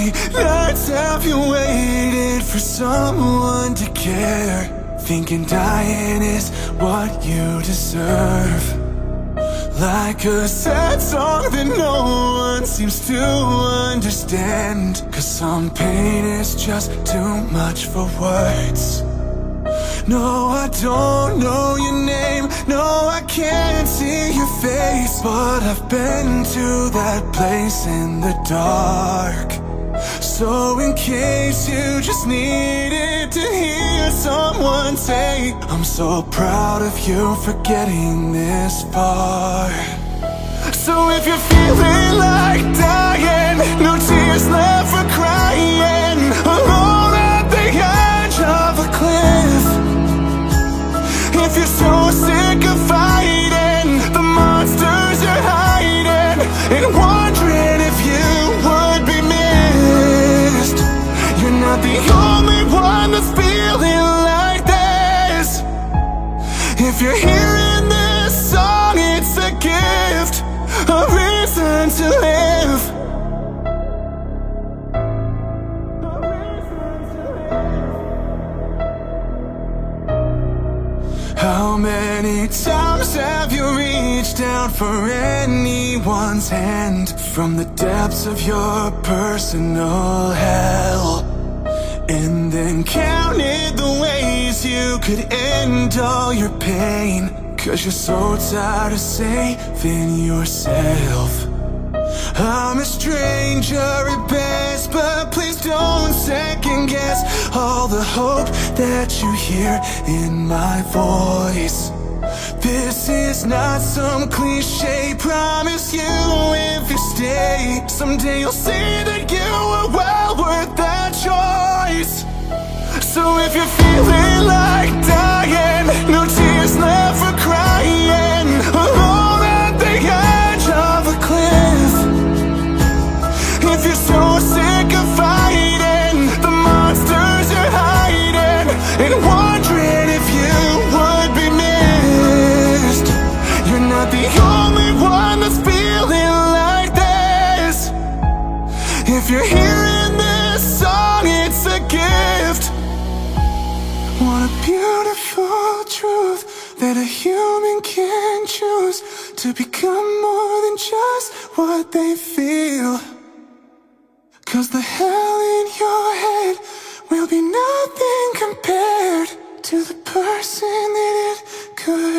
many nights have you waited for someone to care, thinking dying is what you deserve? Like a sad song that no one seems to understand, 'cause some pain is just too much for words. No, I don't know your name, no, I can't see your face, but I've been to that place in the dark. So in case you just needed to hear someone say, I'm so proud of you for getting this far. So if you're feeling like dying, no tears left for crying, alone at the edge of a cliff. If you're so sick of fighting the monsters you're hiding, and wondering if you would be missed, you're not the only one that's feeling like this. If you're hearing this song, it's a gift, a reason to live. How many times have you reached out for anyone's hand from the depths of your personal hell, and then counted the ways you could end all your pain, 'cause you're so tired of saving yourself? I'm a stranger at best, but please don't second guess all the hope that you hear in my voice. This is not some cliche, promise you if you stay, someday you'll see that you were well worth that choice. So if you're feeling like dying, no tears left for crying, alone at the edge of a cliff. If you're so sick of fighting the monsters you're hiding, and wondering if you would be missed, you're not the only one that's feeling like this. If you're hearing this song, it's a gift. What a beautiful truth, that a human can choose to become more than just what they feel. 'Cause the hell in your head will be nothing compared to the person that it could